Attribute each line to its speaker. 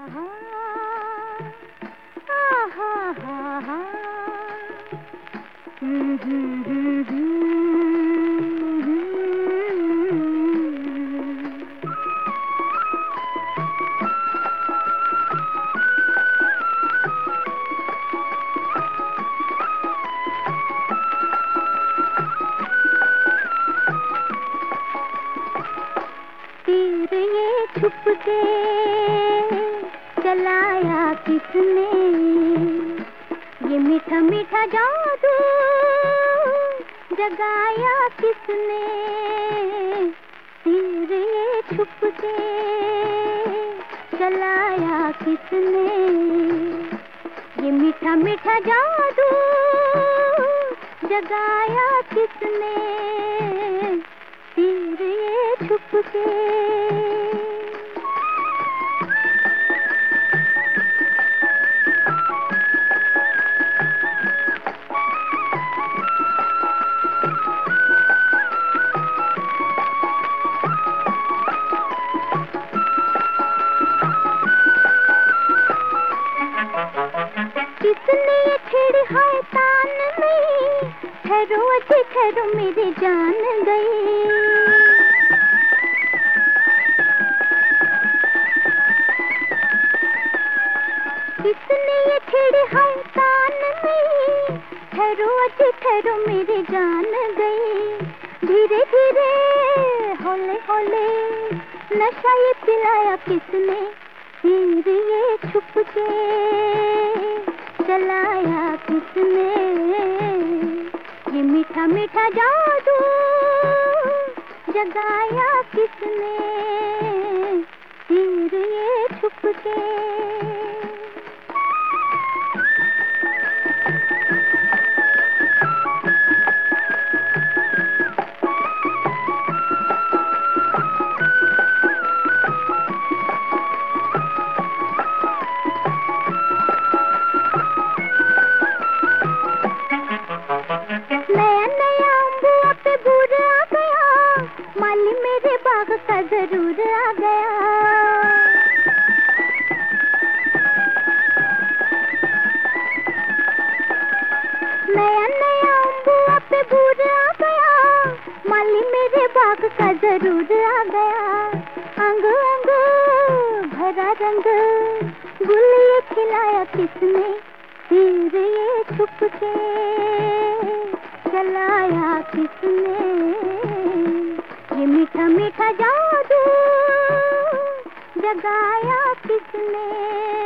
Speaker 1: तीर ये छुप के चलाया किसने, ये मीठा मीठा जादू जगाया किसने। तीर ये छुप के चलाया किसने, ये मीठा मीठा जादू जगाया किसने। तीर ये छुप के किसने ये छेड़ी है तान में, ठहरो अजी ठहरो मेरी जान गई। किसने ये छेड़ी है तान में, ठहरो अजी ठहरो मेरी जान गई। धीरे धीरे हौले हौले नशा ये पिलाया किसने। तीर ये छुप के चलाया किसने, ये मीठा मीठा जादू जगाया किसने। तीर ये छुप के माली मेरे बाग का जरूर आ गया। नया नया अम्बुआ पे बूर आ गया, माली मेरे बाग का जरूर आ गया। अंग अंग भरा रंग गुल ये खिलाया किसने। तीर ये छुप के चलाया किसने, ये मीठा मीठा जादू जगाया किसने।